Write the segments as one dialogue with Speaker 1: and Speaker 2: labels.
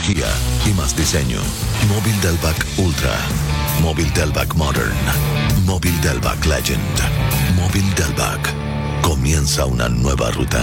Speaker 1: tecnología y más diseño. Móvil Delvac Ultra. Móvil Delvac Modern. Móvil Delvac Legend. Móvil Delvac. Comienza una nueva ruta.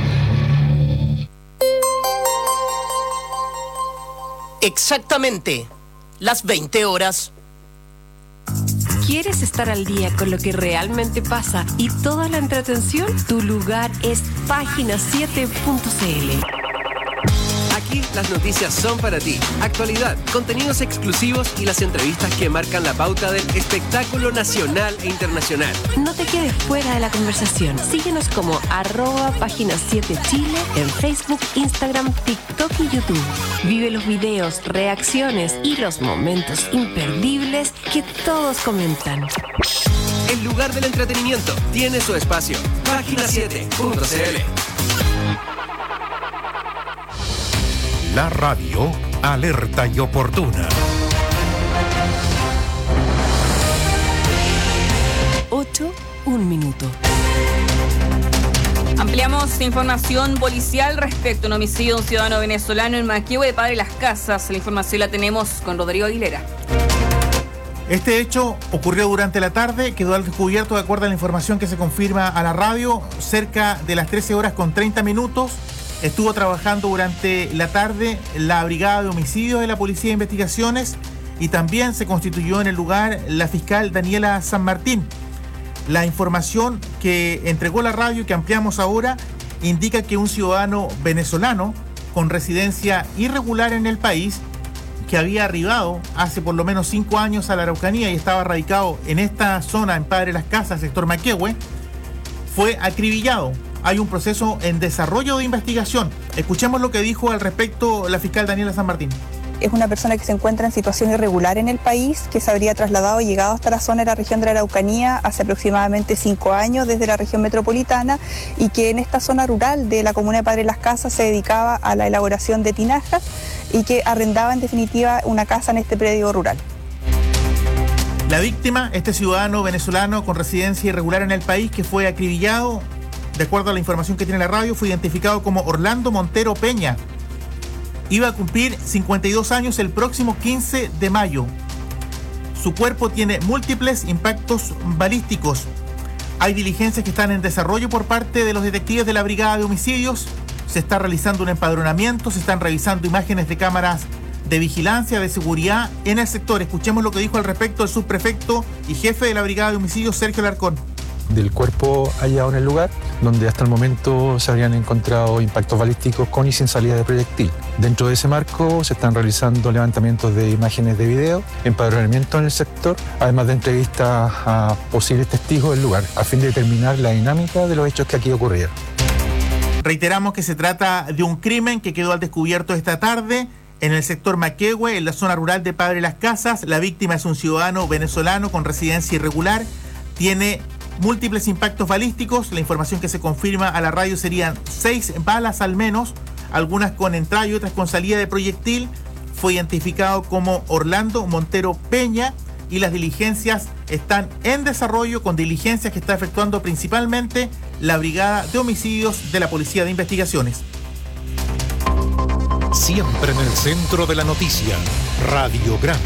Speaker 2: Exactamente, las 20 horas.
Speaker 3: ¿Quieres estar al día con lo que realmente pasa y toda la entretención? Tu lugar es página7.cl.
Speaker 4: Aquí las noticias son para ti. Actualidad, contenidos exclusivos y las entrevistas que marcan la pauta del espectáculo nacional e internacional.
Speaker 3: No te quedes fuera de la conversación. Síguenos como @página7chile en Facebook, Instagram, TikTok y YouTube. Vive los videos, reacciones y los momentos imperdibles que todos comentan.
Speaker 4: El lugar del entretenimiento tiene su espacio. Página7.cl.
Speaker 5: La radio alerta y oportuna.
Speaker 3: 8:01.
Speaker 6: Ampliamos información policial respecto a un homicidio de un ciudadano venezolano en Manquehue de Padre Las Casas. La información la tenemos con Rodrigo Aguilera.
Speaker 7: Este hecho ocurrió durante la tarde, quedó al descubierto de acuerdo a la información que se confirma a la radio, cerca de las 13 horas con 30 minutos. Estuvo trabajando durante la tarde la Brigada de Homicidios de la Policía de Investigaciones y también se constituyó en el lugar la fiscal Daniela San Martín. La información que entregó la radio, que ampliamos ahora, indica que un ciudadano venezolano con residencia irregular en el país, que había arribado hace por lo menos 5 años a la Araucanía y estaba radicado en esta zona, en Padre Las Casas, sector Manquehue, fue acribillado. Hay un proceso en desarrollo de investigación. Escuchemos lo que dijo al respecto la fiscal Daniela San Martín.
Speaker 8: Es una persona que se encuentra en situación irregular en el país, que se habría trasladado y llegado hasta la zona de la región de la Araucanía hace aproximadamente 5 años desde la región metropolitana y que en esta zona rural de la comuna de Padre Las Casas se dedicaba a la elaboración de tinajas y que arrendaba en definitiva una casa en este predio rural.
Speaker 7: La víctima, este ciudadano venezolano con residencia irregular en el país que fue acribillado, de acuerdo a la información que tiene la radio, fue identificado como Orlando Montero Peña. Iba a cumplir 52 años el próximo 15 de mayo. Su cuerpo tiene múltiples impactos balísticos. Hay diligencias que están en desarrollo por parte de los detectives de la Brigada de Homicidios. Se está realizando un empadronamiento, se están revisando imágenes de cámaras de vigilancia, de seguridad en el sector. Escuchemos lo que dijo al respecto el subprefecto y jefe de la Brigada de Homicidios, Sergio Larcón.
Speaker 9: Del cuerpo hallado en el lugar, donde hasta el momento se habrían encontrado impactos balísticos con y sin salida de proyectil. Dentro de ese marco se están realizando levantamientos de imágenes de video, empadronamiento en el sector, además de entrevistas a posibles testigos del lugar, a fin de determinar la dinámica de los hechos que aquí ocurrieron.
Speaker 7: Reiteramos que se trata de un crimen que quedó al descubierto esta tarde en el sector Manquehue, en la zona rural de Padre Las Casas. La víctima es un ciudadano venezolano con residencia irregular, tiene múltiples impactos balísticos. La información que se confirma a la radio serían 6 balas al menos, algunas con entrada y otras con salida de proyectil. Fue identificado como Orlando Montero Peña y las diligencias están en desarrollo, con diligencias que está efectuando principalmente la Brigada de Homicidios de la Policía de Investigaciones.
Speaker 5: Siempre en el centro de la noticia, Radiograma.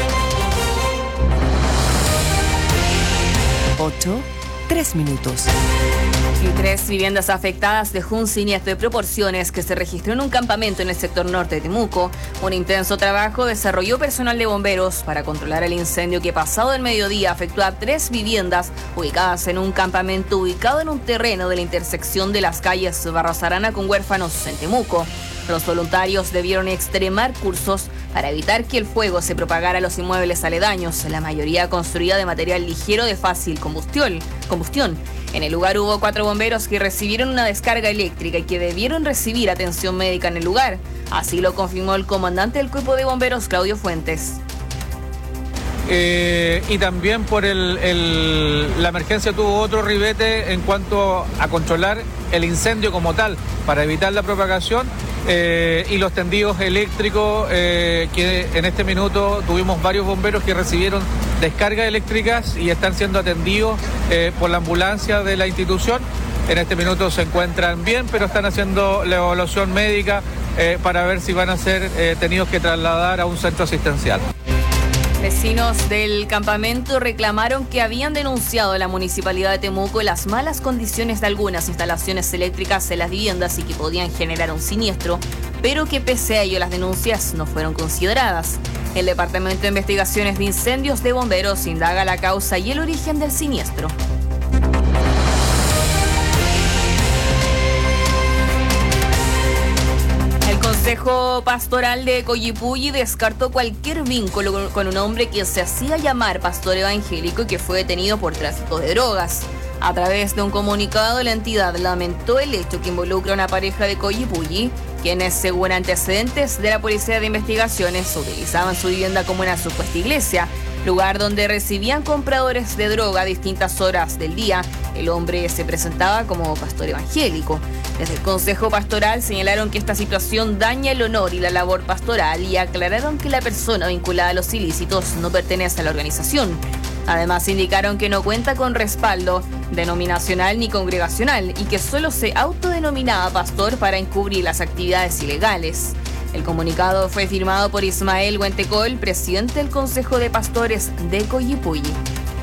Speaker 3: 8:03.
Speaker 6: Y 3 viviendas afectadas dejó un siniestro de proporciones que se registró en un campamento en el sector norte de Temuco. Un intenso trabajo desarrolló personal de bomberos para controlar el incendio que pasado el mediodía afectó a 3 viviendas ubicadas en un campamento ubicado en un terreno de la intersección de las calles Barros Arana con Huérfanos en Temuco. Los voluntarios debieron extremar cursos para evitar que el fuego se propagara a los inmuebles aledaños, la mayoría construida de material ligero de fácil combustión. En el lugar hubo 4 bomberos que recibieron una descarga eléctrica y que debieron recibir atención médica en el lugar. Así lo confirmó el comandante del Cuerpo de Bomberos, Claudio Fuentes.
Speaker 10: Y también por la emergencia tuvo otro ribete en cuanto a controlar el incendio como tal, para evitar la propagación, y los tendidos eléctricos, que en este minuto tuvimos varios bomberos que recibieron descargas eléctricas y están siendo atendidos por la ambulancia de la institución. En este minuto se encuentran bien, pero están haciendo la evaluación médica para ver si van a ser tenidos que trasladar a un centro asistencial.
Speaker 6: Vecinos del campamento reclamaron que habían denunciado a la Municipalidad de Temuco las malas condiciones de algunas instalaciones eléctricas en las viviendas y que podían generar un siniestro, pero que pese a ello las denuncias no fueron consideradas. El Departamento de Investigaciones de Incendios de Bomberos indaga la causa y el origen del siniestro. El Consejo Pastoral de Coyipulli descartó cualquier vínculo con un hombre que se hacía llamar pastor evangélico y que fue detenido por tráfico de drogas. A través de un comunicado, la entidad lamentó el hecho que involucra a una pareja de Coyipulli, quienes, según antecedentes de la Policía de Investigaciones, utilizaban su vivienda como una supuesta iglesia, lugar donde recibían compradores de droga a distintas horas del día. El hombre se presentaba como pastor evangélico. Desde el Consejo Pastoral señalaron que esta situación daña el honor y la labor pastoral y aclararon que la persona vinculada a los ilícitos no pertenece a la organización. Además, indicaron que no cuenta con respaldo denominacional ni congregacional y que solo se autodenominaba pastor para encubrir las actividades ilegales. El comunicado fue firmado por Ismael Huentecol, presidente del Consejo de Pastores de Coyipulli.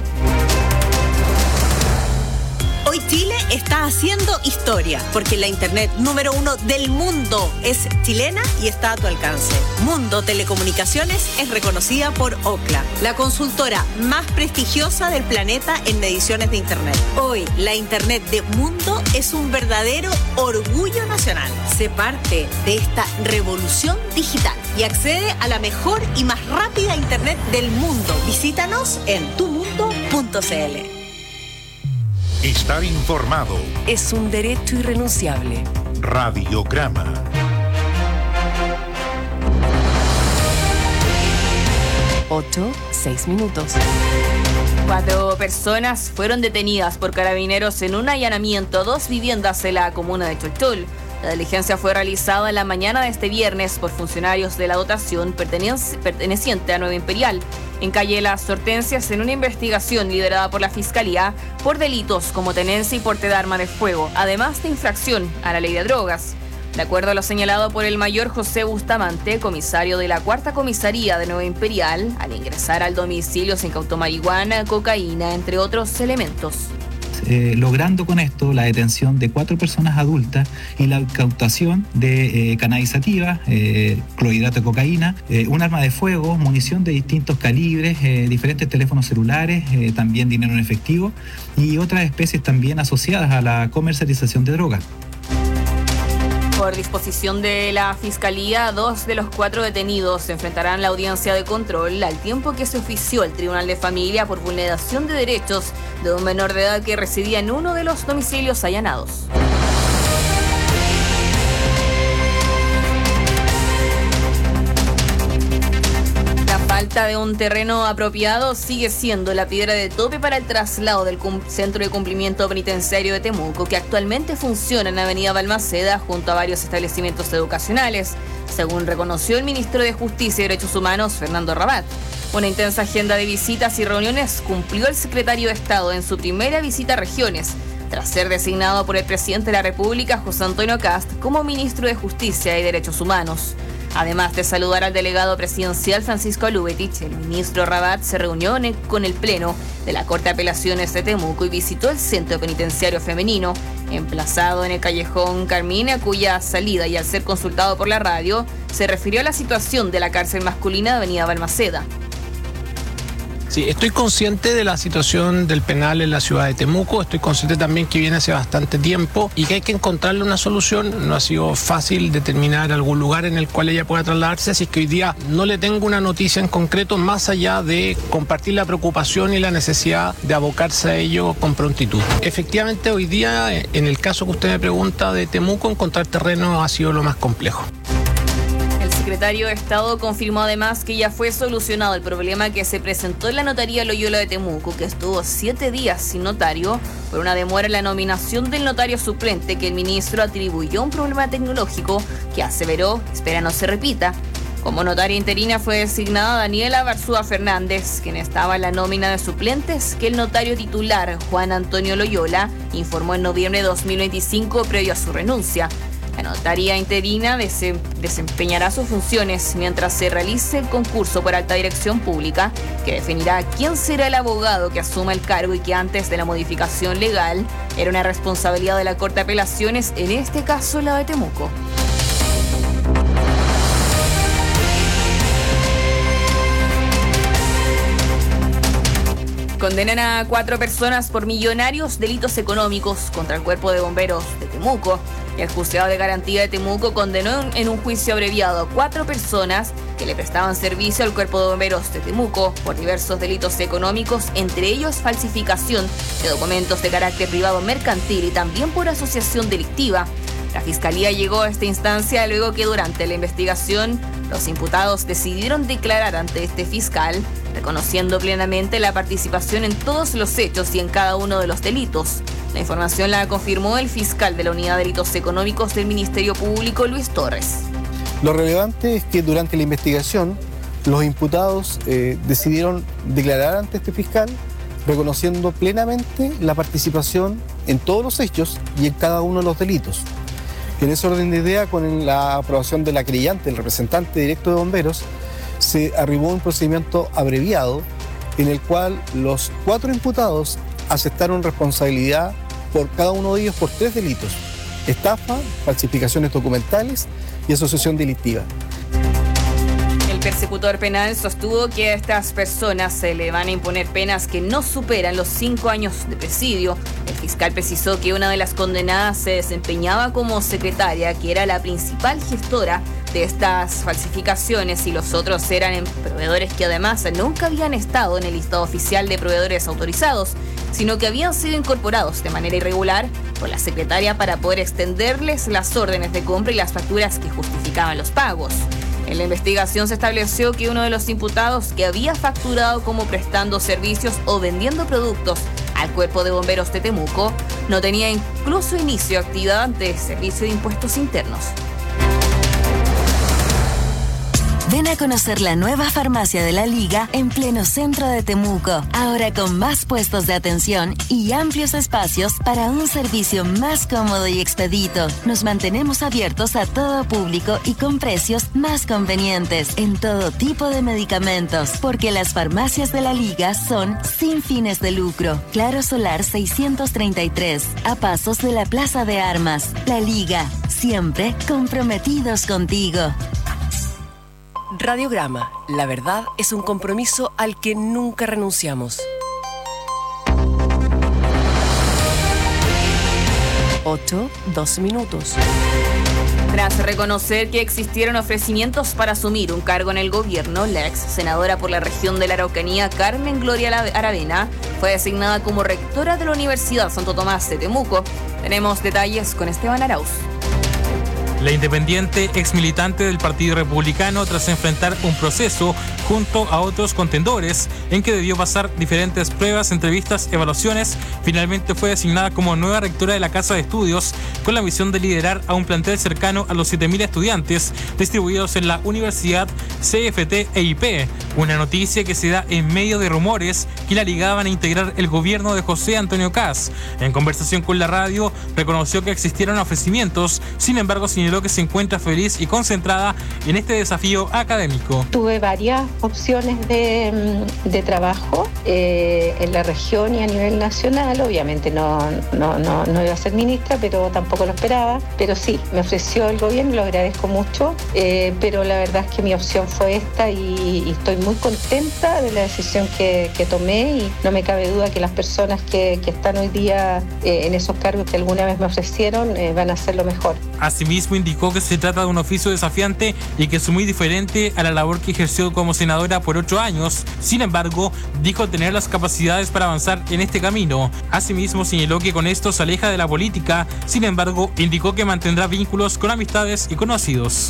Speaker 11: Hoy Chile está haciendo historia, porque la internet número 1 del mundo es chilena y está a tu alcance. Mundo Telecomunicaciones es reconocida por Ookla, la consultora más prestigiosa del planeta en mediciones de internet. Hoy, la internet de Mundo es un verdadero orgullo nacional. Sé parte de esta revolución digital y accede a la mejor y más rápida internet del mundo. Visítanos en tumundo.cl.
Speaker 5: Estar informado
Speaker 3: es un derecho irrenunciable.
Speaker 5: Radiograma.
Speaker 3: Ocho, 6 minutos.
Speaker 6: 4 personas fueron detenidas por carabineros en un allanamiento a 2 viviendas en la comuna de Cholchol. La diligencia fue realizada en la mañana de este viernes por funcionarios de la dotación perteneciente a Nueva Imperial, en calle Las Hortensias, en una investigación liderada por la Fiscalía por delitos como tenencia y porte de arma de fuego, además de infracción a la ley de drogas. De acuerdo a lo señalado por el mayor José Bustamante, comisario de la 4ª Comisaría de Nueva Imperial, al ingresar al domicilio se incautó marihuana, cocaína, entre otros elementos.
Speaker 12: Logrando con esto la detención de 4 personas adultas y la incautación de cannabisativa, clorhidrato de cocaína, un arma de fuego, munición de distintos calibres, diferentes teléfonos celulares, también dinero en efectivo y otras especies también asociadas a la comercialización de drogas.
Speaker 6: Por disposición de la Fiscalía, 2 de los 4 detenidos se enfrentarán a la audiencia de control al tiempo que se ofició el Tribunal de Familia por vulneración de derechos de un menor de edad que residía en uno de los domicilios allanados. La falta de un terreno apropiado sigue siendo la piedra de tope para el traslado del Centro de Cumplimiento Penitenciario de Temuco, que actualmente funciona en Avenida Balmaceda junto a varios establecimientos educacionales, según reconoció el ministro de Justicia y Derechos Humanos, Fernando Rabat. Una intensa agenda de visitas y reuniones cumplió el secretario de Estado en su primera visita a regiones, tras ser designado por el presidente de la República, José Antonio Kast, como ministro de Justicia y Derechos Humanos. Además de saludar al delegado presidencial Francisco Lubetich, el ministro Rabat se reunió con el Pleno de la Corte de Apelaciones de Temuco y visitó el Centro Penitenciario Femenino, emplazado en el Callejón Carmine, a cuya salida, y al ser consultado por la radio, se refirió a la situación de la cárcel masculina de Avenida Balmaceda.
Speaker 13: Sí, estoy consciente de la situación del penal en la ciudad de Temuco, estoy consciente también que viene hace bastante tiempo y que hay que encontrarle una solución. No ha sido fácil determinar algún lugar en el cual ella pueda trasladarse, así que hoy día no le tengo una noticia en concreto más allá de compartir la preocupación y la necesidad de abocarse a ello con prontitud. Efectivamente, hoy día, en el caso que usted me pregunta de Temuco, encontrar terreno ha sido lo más complejo.
Speaker 6: El secretario de Estado confirmó además que ya fue solucionado el problema que se presentó en la notaría Loyola de Temuco, que estuvo 7 días sin notario por una demora en la nominación del notario suplente que el ministro atribuyó a un problema tecnológico que aseveró espera no se repita. Como notaria interina fue designada Daniela Barzúa Fernández, quien estaba en la nómina de suplentes que el notario titular Juan Antonio Loyola informó en noviembre de 2025 previo a su renuncia. La notaría interina desempeñará sus funciones mientras se realice el concurso por alta dirección pública, que definirá quién será el abogado que asuma el cargo y que antes de la modificación legal era una responsabilidad de la Corte de Apelaciones, en este caso la de Temuco. Condenan a 4 personas por millonarios delitos económicos contra el Cuerpo de Bomberos de Temuco. El Juzgado de Garantía de Temuco condenó en un juicio abreviado a 4 personas que le prestaban servicio al Cuerpo de Bomberos de Temuco por diversos delitos económicos, entre ellos falsificación de documentos de carácter privado mercantil y también por asociación delictiva. La Fiscalía llegó a esta instancia luego que durante la investigación los imputados decidieron declarar ante este fiscal, reconociendo plenamente la participación en todos los hechos y en cada uno de los delitos. La información la confirmó el fiscal de la Unidad de Delitos Económicos del Ministerio Público, Luis Torres.
Speaker 14: Lo relevante es que durante la investigación los imputados decidieron declarar ante este fiscal, reconociendo plenamente la participación en todos los hechos y en cada uno de los delitos. En ese orden de idea, con la aprobación de la querellante, el representante directo de bomberos, se arribó a un procedimiento abreviado en el cual los 4 imputados aceptaron responsabilidad por cada uno de ellos por 3 delitos: estafa, falsificaciones documentales y asociación delictiva.
Speaker 6: El persecutor penal sostuvo que a estas personas se le van a imponer penas que no superan los 5 años de presidio. El fiscal precisó que una de las condenadas se desempeñaba como secretaria, que era la principal gestora de estas falsificaciones, y los otros eran proveedores que además nunca habían estado en el listado oficial de proveedores autorizados, sino que habían sido incorporados de manera irregular por la secretaria para poder extenderles las órdenes de compra y las facturas que justificaban los pagos. En la investigación se estableció que uno de los imputados, que había facturado como prestando servicios o vendiendo productos al Cuerpo de Bomberos de Temuco, no tenía incluso inicio de actividad ante el Servicio de Impuestos Internos.
Speaker 15: Ven a conocer la nueva farmacia de la Liga en pleno centro de Temuco, ahora con más puestos de atención y amplios espacios para un servicio más cómodo y expedito. Nos mantenemos abiertos a todo público y con precios más convenientes en todo tipo de medicamentos, porque las farmacias de la Liga son sin fines de lucro. Claro Solar 633, a pasos de la Plaza de Armas. La Liga, siempre comprometidos contigo.
Speaker 16: Radiograma, la verdad es un compromiso al que nunca renunciamos. 8:02.
Speaker 6: Tras reconocer que existieron ofrecimientos para asumir un cargo en el gobierno, la ex senadora por la región de la Araucanía, Carmen Gloria Aravena, fue designada como rectora de la Universidad Santo Tomás de Temuco. Tenemos detalles con Esteban Arauz.
Speaker 17: La independiente ex militante del Partido Republicano, tras enfrentar un proceso junto a otros contendores en que debió pasar diferentes pruebas, entrevistas, evaluaciones, finalmente fue designada como nueva rectora de la Casa de Estudios, con la misión de liderar a un plantel cercano a los 7.000 estudiantes distribuidos en la Universidad, CFT e IP. Una noticia que se da en medio de rumores que la ligaban a integrar el gobierno de José Antonio Kast. En conversación con la radio, reconoció que existieron ofrecimientos, sin embargo señaló que se encuentra feliz y concentrada en este desafío académico.
Speaker 18: Tuve varias opciones de trabajo en la región y a nivel nacional. Obviamente no iba a ser ministra, pero tampoco lo esperaba. Pero sí, me ofreció el gobierno, lo agradezco mucho, pero la verdad es que mi opción fue esta y estoy muy contenta de la decisión que tomé, y no me cabe duda que las personas que están hoy día en esos cargos que alguna vez me ofrecieron van a hacer lo mejor.
Speaker 17: Asimismo, indicó que se trata de un oficio desafiante y que es muy diferente a la labor que ejerció como senadora por 8 años. Sin embargo, dijo tener las capacidades para avanzar en este camino. Asimismo, señaló que con esto se aleja de la política. Sin embargo, indicó que mantendrá vínculos con amistades y conocidos.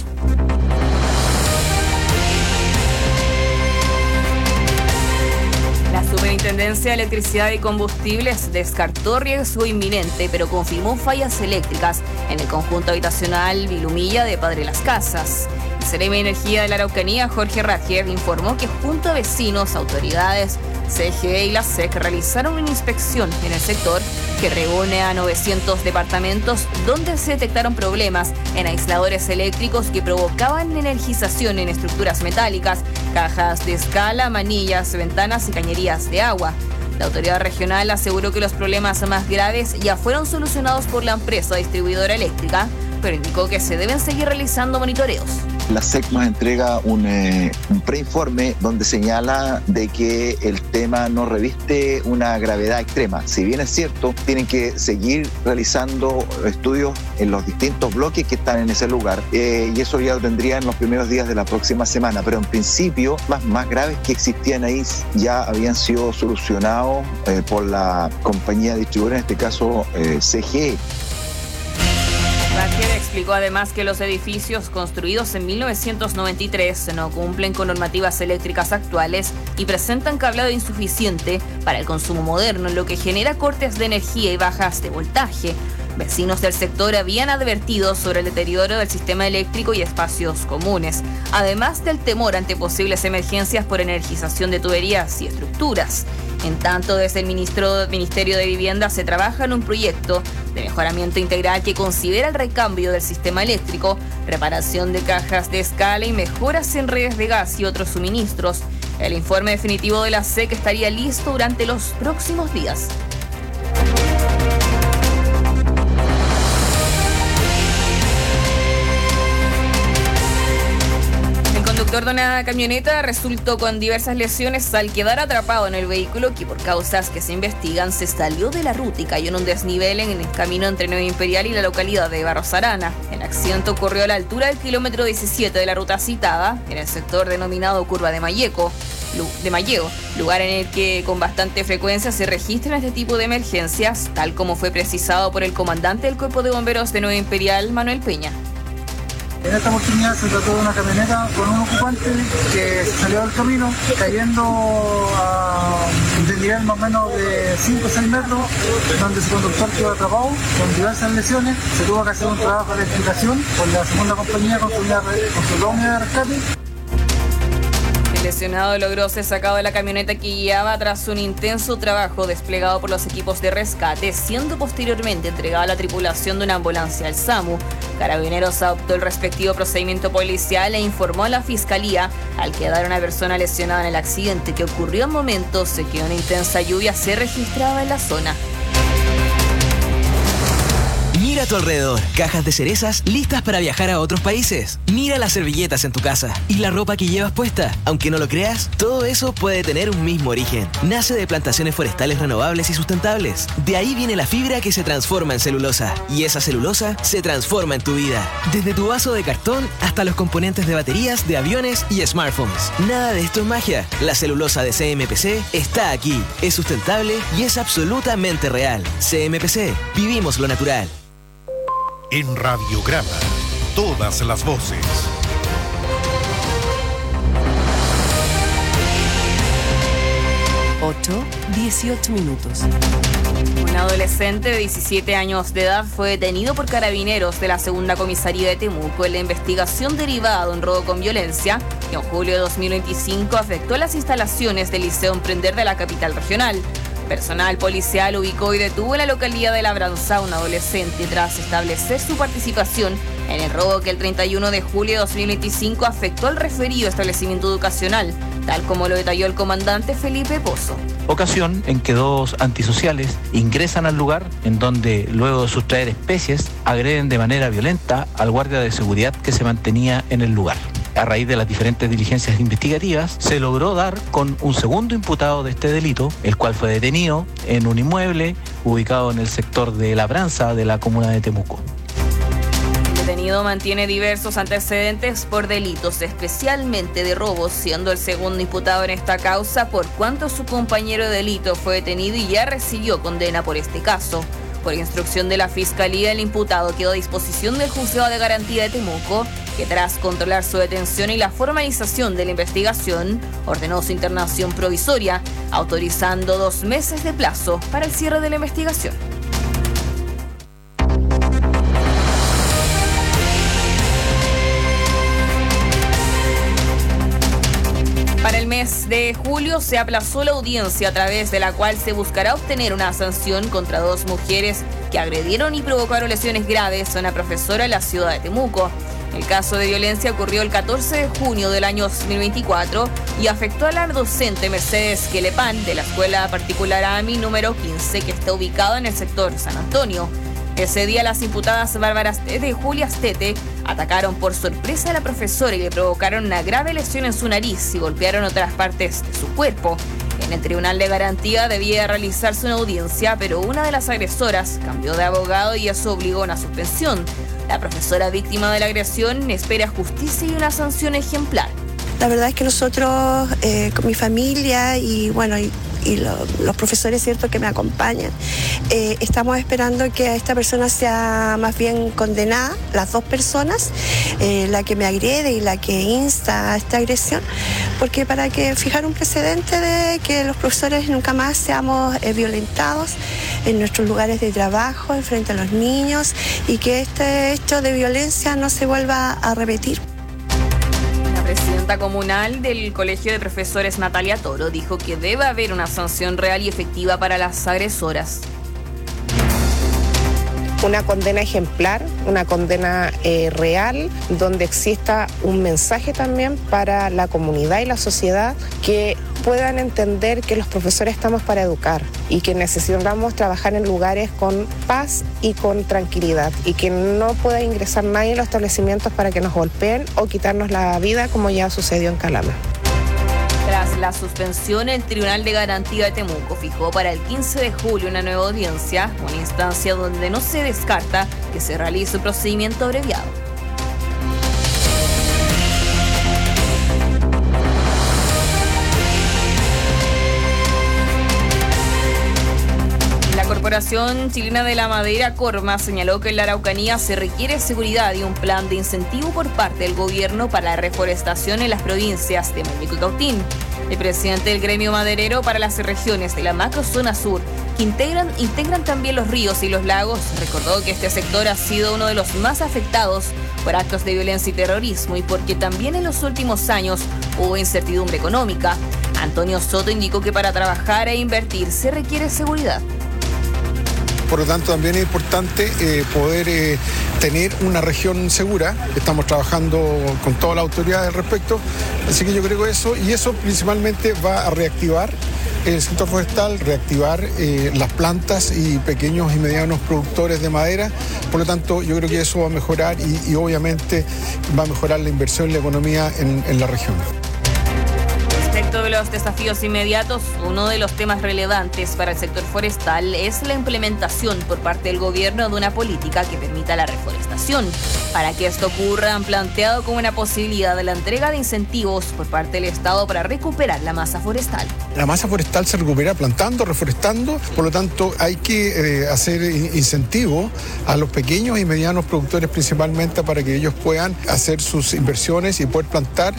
Speaker 6: La Superintendencia de Electricidad y Combustibles descartó riesgo inminente, pero confirmó fallas eléctricas en el conjunto habitacional Vilumilla de Padre Las Casas. El Seremi de Energía de la Araucanía, Jorge Ratger, informó que junto a vecinos, autoridades, CGE y la SEC realizaron una inspección en el sector que reúne a 900 departamentos donde se detectaron problemas en aisladores eléctricos que provocaban energización en estructuras metálicas, cajas de escala, manillas, ventanas y cañerías de agua. La autoridad regional aseguró que los problemas más graves ya fueron solucionados por la empresa distribuidora eléctrica, pero indicó que se deben seguir realizando monitoreos.
Speaker 19: La SEC nos entrega un preinforme donde señala de que el tema no reviste una gravedad extrema. Si bien es cierto, tienen que seguir realizando estudios en los distintos bloques que están en ese lugar, y eso ya lo tendría en los primeros días de la próxima semana, pero en principio más graves que existían ahí ya habían sido solucionados por la compañía distribuidora, en este caso CGE.
Speaker 6: Baquer explicó además que los edificios construidos en 1993 no cumplen con normativas eléctricas actuales y presentan cableado insuficiente para el consumo moderno, lo que genera cortes de energía y bajas de voltaje. Vecinos del sector habían advertido sobre el deterioro del sistema eléctrico y espacios comunes, además del temor ante posibles emergencias por energización de tuberías y estructuras. En tanto, desde el Ministerio de Vivienda se trabaja en un proyecto de mejoramiento integral que considera el recambio del sistema eléctrico, reparación de cajas de escala y mejoras en redes de gas y otros suministros. El informe definitivo de la SEC estaría listo durante los próximos días. El conductor de una camioneta resultó con diversas lesiones al quedar atrapado en el vehículo que por causas que se investigan se salió de la ruta y cayó en un desnivel en el camino entre Nueva Imperial y la localidad de Barros Arana. El accidente ocurrió a la altura del kilómetro 17 de la ruta citada, en el sector denominado Curva de Mallego, lugar en el que con bastante frecuencia se registran este tipo de emergencias, tal como fue precisado por el comandante del Cuerpo de Bomberos de Nueva Imperial, Manuel Peña.
Speaker 20: En esta oportunidad se trató de una camioneta con un ocupante que salió del camino, cayendo a un desnivel más o menos de 5 o 6 metros, donde su conductor quedó atrapado con diversas lesiones. Se tuvo que hacer un trabajo de explicación por la segunda compañía con su unidad de rescate.
Speaker 6: El lesionado logró ser sacado de la camioneta que guiaba tras un intenso trabajo desplegado por los equipos de rescate, siendo posteriormente entregado a la tripulación de una ambulancia al SAMU. Carabineros adoptó el respectivo procedimiento policial e informó a la Fiscalía al quedar una persona lesionada en el accidente que ocurrió en momentos en que una intensa lluvia se registraba en la zona.
Speaker 21: Mira a tu alrededor, cajas de cerezas listas para viajar a otros países. Mira las servilletas en tu casa y la ropa que llevas puesta. Aunque no lo creas, todo eso puede tener un mismo origen. Nace de plantaciones forestales renovables y sustentables. De ahí viene la fibra que se transforma en celulosa. Y esa celulosa se transforma en tu vida. Desde tu vaso de cartón hasta los componentes de baterías, de aviones y smartphones. Nada de esto es magia. La celulosa de CMPC está aquí. Es sustentable y es absolutamente real. CMPC, vivimos lo natural.
Speaker 5: En Radiograma, todas las voces.
Speaker 16: 8:18 minutos.
Speaker 6: Un adolescente de 17 años de edad fue detenido por carabineros de la segunda comisaría de Temuco en la investigación derivada de un robo con violencia que en julio de 2025 afectó las instalaciones del Liceo Emprender de la capital regional. Personal policial ubicó y detuvo en la localidad de Labranza a un adolescente tras establecer su participación en el robo que el 31 de julio de 2025 afectó al referido establecimiento educacional, tal como lo detalló el comandante Felipe Pozo.
Speaker 22: Ocasión en que dos antisociales ingresan al lugar, en donde luego de sustraer especies agreden de manera violenta al guardia de seguridad que se mantenía en el lugar. A raíz de las diferentes diligencias investigativas, se logró dar con un segundo imputado de este delito, el cual fue detenido en un inmueble ubicado en el sector de Labranza de la comuna de Temuco.
Speaker 6: El detenido mantiene diversos antecedentes por delitos, especialmente de robos, siendo el segundo imputado en esta causa por cuanto su compañero de delito fue detenido y ya recibió condena por este caso. Por instrucción de la Fiscalía, el imputado quedó a disposición del Juzgado de Garantía de Temuco, que tras controlar su detención y la formalización de la investigación, ordenó su internación provisoria, autorizando 2 meses de plazo para el cierre de la investigación. Para el mes de julio se aplazó la audiencia a través de la cual se buscará obtener una sanción contra 2 mujeres que agredieron y provocaron lesiones graves a una profesora en la ciudad de Temuco. El caso de violencia ocurrió el 14 de junio del año 2024 y afectó a la docente Mercedes Quelepán de la Escuela Particular AMI número 15, que está ubicada en el sector San Antonio. Ese día las imputadas Bárbara Astete y Julia Astete atacaron por sorpresa a la profesora y le provocaron una grave lesión en su nariz y golpearon otras partes de su cuerpo. En el Tribunal de Garantía debía realizarse una audiencia, pero una de las agresoras cambió de abogado y eso obligó a una suspensión. La profesora víctima de la agresión espera justicia y una sanción ejemplar.
Speaker 1: La verdad es que nosotros, con mi familia y bueno, y los profesores, cierto, que me acompañan, estamos esperando que esta persona sea más bien condenada, las 2 personas, la que me agrede y la que insta a esta agresión, porque para que fijar un precedente de que los profesores nunca más seamos violentados en nuestros lugares de trabajo, en frente a los niños, y que este hecho de violencia no se vuelva a repetir.
Speaker 6: La presidenta comunal del Colegio de Profesores, Natalia Toro, dijo que debe haber una sanción real y efectiva para las agresoras.
Speaker 2: Una condena ejemplar, una condena real, donde exista un mensaje también para la comunidad y la sociedad, que puedan entender que los profesores estamos para educar y que necesitamos trabajar en lugares con paz y con tranquilidad, y que no pueda ingresar nadie en los establecimientos para que nos golpeen o quitarnos la vida, como ya sucedió en Calama.
Speaker 6: Tras la suspensión, el Tribunal de Garantía de Temuco fijó para el 15 de julio una nueva audiencia, una instancia donde no se descarta que se realice un procedimiento abreviado. La Corporación Chilena de la Madera, Corma, señaló que en la Araucanía se requiere seguridad y un plan de incentivo por parte del gobierno para la reforestación en las provincias de Mañuco y Cautín. El presidente del gremio maderero para las regiones de la macrozona sur, que integran también los ríos y los lagos, recordó que este sector ha sido uno de los más afectados por actos de violencia y terrorismo, y porque también en los últimos años hubo incertidumbre económica. Antonio Soto indicó que para trabajar e invertir se requiere seguridad.
Speaker 23: Por lo tanto, también es importante poder tener una región segura. Estamos trabajando con toda la autoridad al respecto. Así que yo creo que eso principalmente va a reactivar el sector forestal, reactivar las plantas y pequeños y medianos productores de madera. Por lo tanto, yo creo que eso va a mejorar y obviamente va a mejorar la inversión y la economía en la región.
Speaker 6: Respecto de los desafíos inmediatos, uno de los temas relevantes para el sector forestal es la implementación por parte del gobierno de una política que permita la reforestación. Para que esto ocurra, han planteado como una posibilidad de la entrega de incentivos por parte del Estado para recuperar la masa forestal.
Speaker 23: La masa forestal se recupera plantando, reforestando, por lo tanto hay que hacer incentivos a los pequeños y medianos productores principalmente para que ellos puedan hacer sus inversiones y poder plantar.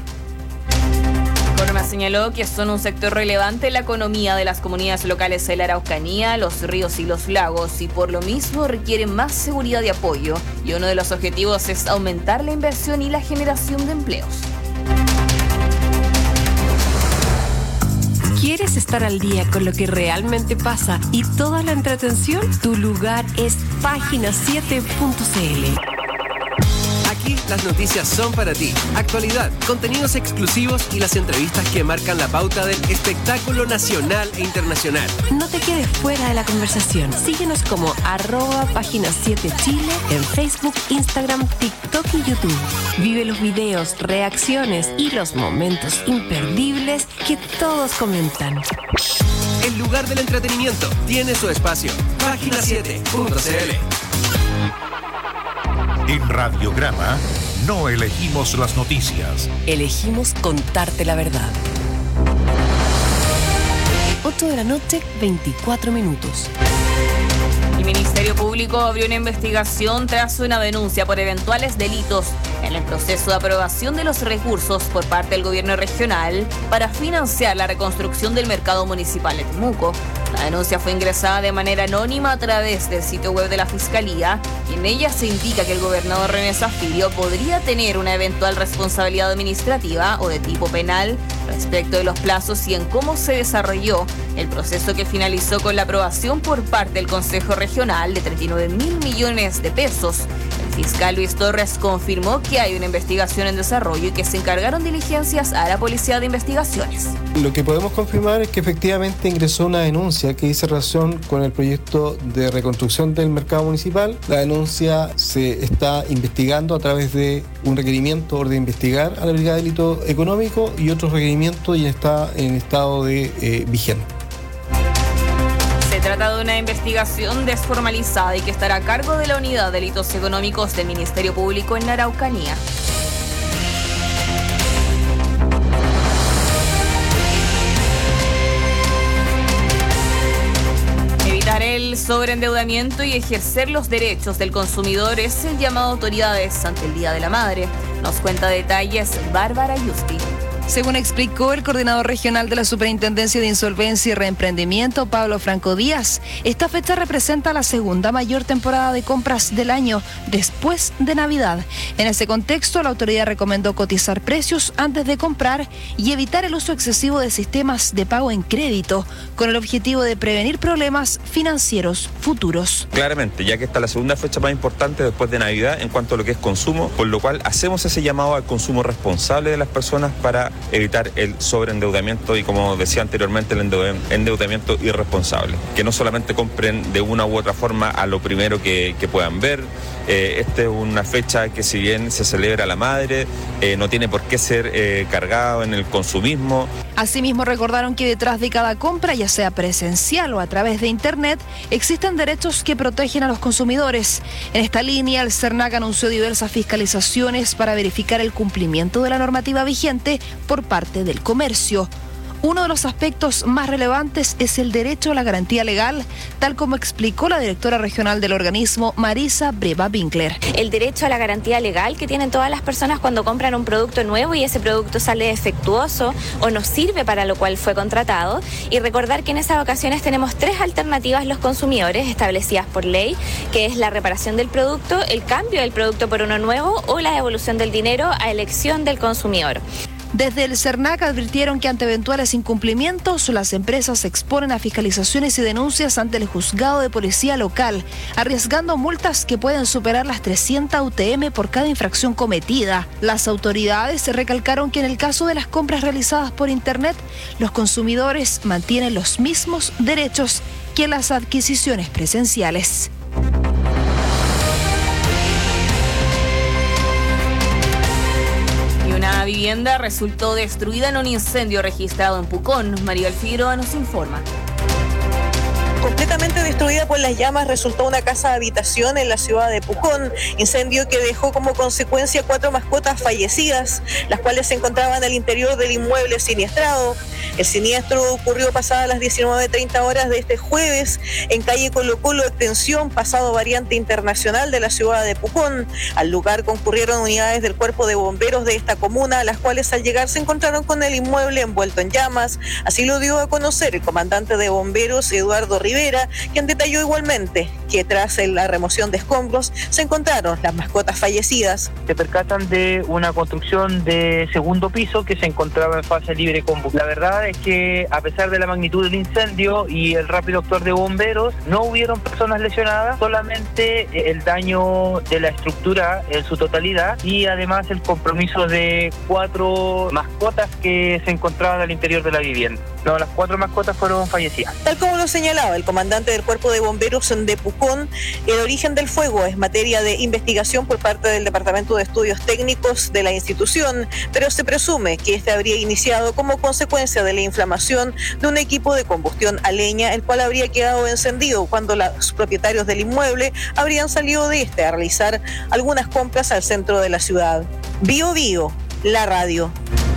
Speaker 6: Señaló que son un sector relevante en la economía de las comunidades locales de la Araucanía, los ríos y los lagos, y por lo mismo requieren más seguridad y apoyo, y uno de los objetivos es aumentar la inversión y la generación de empleos.
Speaker 3: ¿Quieres estar al día con lo que realmente pasa y toda la entretención? Tu lugar es página7.cl.
Speaker 4: Aquí las noticias son para ti. Actualidad, contenidos exclusivos y las entrevistas que marcan la pauta del espectáculo nacional e internacional.
Speaker 3: No te quedes fuera de la conversación. Síguenos como @página7chile en Facebook, Instagram, TikTok y YouTube. Vive los videos, reacciones y los momentos imperdibles que todos comentan.
Speaker 4: El lugar del entretenimiento tiene su espacio. Página7.cl.
Speaker 5: En Radiograma no elegimos las noticias.
Speaker 16: Elegimos contarte la verdad.
Speaker 3: 8 de la noche, 24 minutos.
Speaker 6: El Ministerio Público abrió una investigación tras una denuncia por eventuales delitos en el proceso de aprobación de los recursos por parte del gobierno regional para financiar la reconstrucción del mercado municipal de Temuco. La denuncia fue ingresada de manera anónima a través del sitio web de la Fiscalía y en ella se indica que el gobernador René Zaffirio podría tener una eventual responsabilidad administrativa o de tipo penal respecto de los plazos y en cómo se desarrolló el proceso que finalizó con la aprobación por parte del Consejo Regional de 39.000 millones de pesos. El fiscal Luis Torres confirmó que hay una investigación en desarrollo y que se encargaron diligencias a la Policía de Investigaciones.
Speaker 14: Lo que podemos confirmar es que efectivamente ingresó una denuncia que dice relación con el proyecto de reconstrucción del mercado municipal. La denuncia se está investigando a través de un requerimiento de investigar a la Brigada de Delito Económico y otros requerimientos y está en estado de vigente.
Speaker 6: Se trata de una investigación desformalizada y que estará a cargo de la Unidad de Delitos Económicos del Ministerio Público en la Araucanía. Evitar el sobreendeudamiento y ejercer los derechos del consumidor es el llamado a autoridades ante el Día de la Madre. Nos cuenta detalles Bárbara Yusti.
Speaker 7: Según explicó el coordinador regional de la Superintendencia de Insolvencia y Reemprendimiento, Pablo Franco Díaz, esta fecha representa la segunda mayor temporada de compras del año después de Navidad. En ese contexto, la autoridad recomendó cotizar precios antes de comprar y evitar el uso excesivo de sistemas de pago en crédito, con el objetivo de prevenir problemas financieros futuros.
Speaker 8: Claramente, ya que esta es la segunda fecha más importante después de Navidad en cuanto a lo que es consumo, por lo cual hacemos ese llamado al consumo responsable de las personas para evitar el sobreendeudamiento y, como decía anteriormente, el endeudamiento irresponsable. Que no solamente compren de una u otra forma a lo primero que puedan ver. Esta es una fecha que, si bien se celebra la madre, no tiene por qué ser cargado en el consumismo.
Speaker 7: Asimismo, recordaron que detrás de cada compra, ya sea presencial o a través de Internet, existen derechos que protegen a los consumidores. En esta línea, el CERNAC anunció diversas fiscalizaciones para verificar el cumplimiento de la normativa vigente por parte del comercio. Uno de los aspectos más relevantes es el derecho a la garantía legal, tal como explicó la directora regional del organismo, Marisa Breva Winkler.
Speaker 9: El derecho a la garantía legal que tienen todas las personas cuando compran un producto nuevo y ese producto sale defectuoso o no sirve para lo cual fue contratado. Y recordar que en esas ocasiones tenemos 3 alternativas los consumidores establecidas por ley, que es la reparación del producto, el cambio del producto por uno nuevo o la devolución del dinero a elección del consumidor.
Speaker 7: Desde el CERNAC advirtieron que ante eventuales incumplimientos, las empresas se exponen a fiscalizaciones y denuncias ante el juzgado de policía local, arriesgando multas que pueden superar las 300 UTM por cada infracción cometida. Las autoridades recalcaron que en el caso de las compras realizadas por Internet, los consumidores mantienen los mismos derechos que en las adquisiciones presenciales.
Speaker 6: Una vivienda resultó destruida en un incendio registrado en Pucón. María Figueroa nos informa.
Speaker 24: Completamente destruida por las llamas resultó una casa de habitación en la ciudad de Pucón, incendio que dejó como consecuencia 4 mascotas fallecidas, las cuales se encontraban al interior del inmueble siniestrado. El siniestro ocurrió pasadas las 19:30 horas de este jueves en calle Colo Colo, extensión Pasado Variante Internacional de la ciudad de Pucón. Al lugar concurrieron unidades del Cuerpo de Bomberos de esta comuna, las cuales al llegar se encontraron con el inmueble envuelto en llamas. Así lo dio a conocer el comandante de bomberos, Eduardo Rivera, quien detalló igualmente que tras la remoción de escombros se encontraron las mascotas fallecidas.
Speaker 25: Se percatan de una construcción de segundo piso que se encontraba en fase libre de combustión. La verdad es que, a pesar de la magnitud del incendio y el rápido actuar de bomberos, no hubieron personas lesionadas, solamente el daño de la estructura en su totalidad y además el compromiso de 4 mascotas que se encontraban al interior de la vivienda. No, las 4 mascotas fueron fallecidas.
Speaker 24: Tal como lo señalaba el comandante del Cuerpo de Bomberos de Pucón, el origen del fuego es materia de investigación por parte del Departamento de Estudios Técnicos de la institución, pero se presume que este habría iniciado como consecuencia de la inflamación de un equipo de combustión a leña, el cual habría quedado encendido cuando los propietarios del inmueble habrían salido de este a realizar algunas compras al centro de la ciudad. Bio Bio, la radio.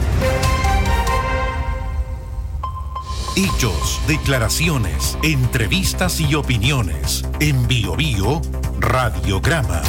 Speaker 5: Hechos, declaraciones, entrevistas y opiniones. En Bio Bio, Radiograma.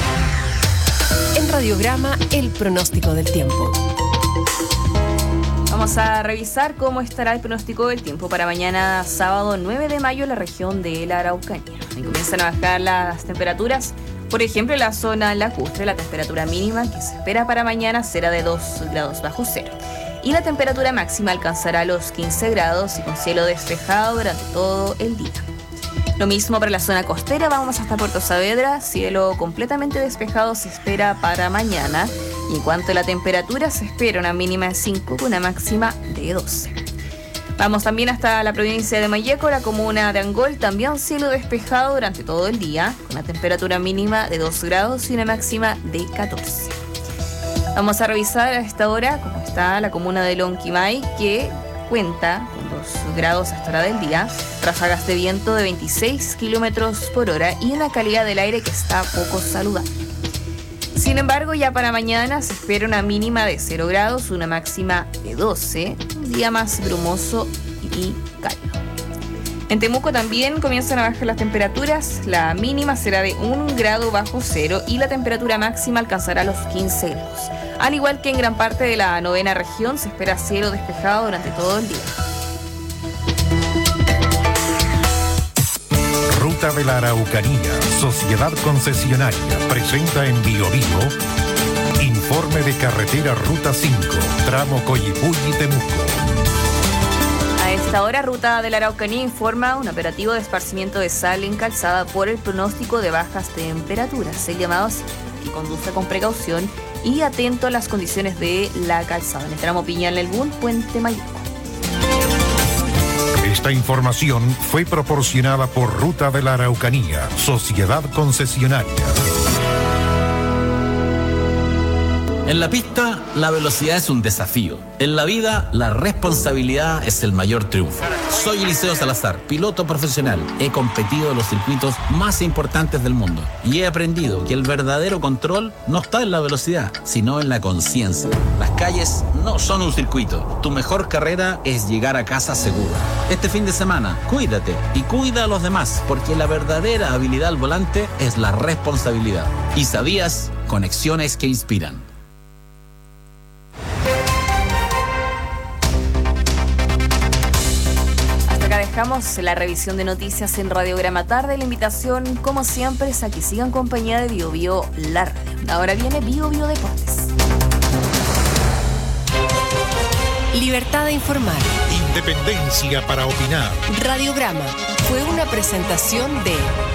Speaker 16: En Radiograma, el pronóstico del tiempo.
Speaker 6: Vamos a revisar cómo estará el pronóstico del tiempo para mañana sábado 9 de mayo en la región de la Araucanía. Y comienzan a bajar las temperaturas. Por ejemplo, en la zona lacustre, la temperatura mínima que se espera para mañana será de 2 grados bajo cero. Y la temperatura máxima alcanzará los 15 grados y con cielo despejado durante todo el día. Lo mismo para la zona costera, vamos hasta Puerto Saavedra, cielo completamente despejado se espera para mañana. Y en cuanto a la temperatura, se espera una mínima de 5 con una máxima de 12. Vamos también hasta la provincia de Mayeco, la comuna de Angol, también cielo despejado durante todo el día, con una temperatura mínima de 2 grados y una máxima de 14. Vamos a revisar a esta hora cómo está la comuna de Lonquimay, que cuenta con 2 grados a esta hora del día, ráfagas de viento de 26 kilómetros por hora y una calidad del aire que está poco saludable. Sin embargo, ya para mañana se espera una mínima de 0 grados, una máxima de 12, un día más brumoso y cálido. En Temuco también comienzan a bajar las temperaturas, la mínima será de 1 grado bajo cero y la temperatura máxima alcanzará los 15 grados. Al igual que en gran parte de la novena región, se espera cielo despejado durante todo el día.
Speaker 5: Ruta de la Araucanía, Sociedad Concesionaria, presenta en BioBio informe de carretera Ruta 5, tramo Coyipulli-Temuco.
Speaker 6: A esta hora, Ruta de la Araucanía informa un operativo de esparcimiento de sal en calzada por el pronóstico de bajas temperaturas. El llamado así, que conduzca con precaución y atento a las condiciones de la calzada. En el tramo Piñal-Nelbún, Puente Mayeco.
Speaker 5: Esta información fue proporcionada por Ruta de la Araucanía, Sociedad Concesionaria.
Speaker 10: En la pista, la velocidad es un desafío. En la vida, la responsabilidad es el mayor triunfo. Soy Eliseo Salazar, piloto profesional. He competido en los circuitos más importantes del mundo y he aprendido que el verdadero control no está en la velocidad, sino en la conciencia. Las calles no son un circuito. Tu mejor carrera es llegar a casa seguro. Este fin de semana, cuídate y cuida a los demás, porque la verdadera habilidad al volante es la responsabilidad. ¿Y sabías? Conexiones que inspiran.
Speaker 6: Dejamos la revisión de noticias en Radiograma Tarde. La invitación, como siempre, es a que sigan en compañía de BioBio la radio. Ahora viene BioBio Deportes.
Speaker 16: Libertad de informar.
Speaker 5: Independencia para opinar.
Speaker 16: Radiograma fue una presentación de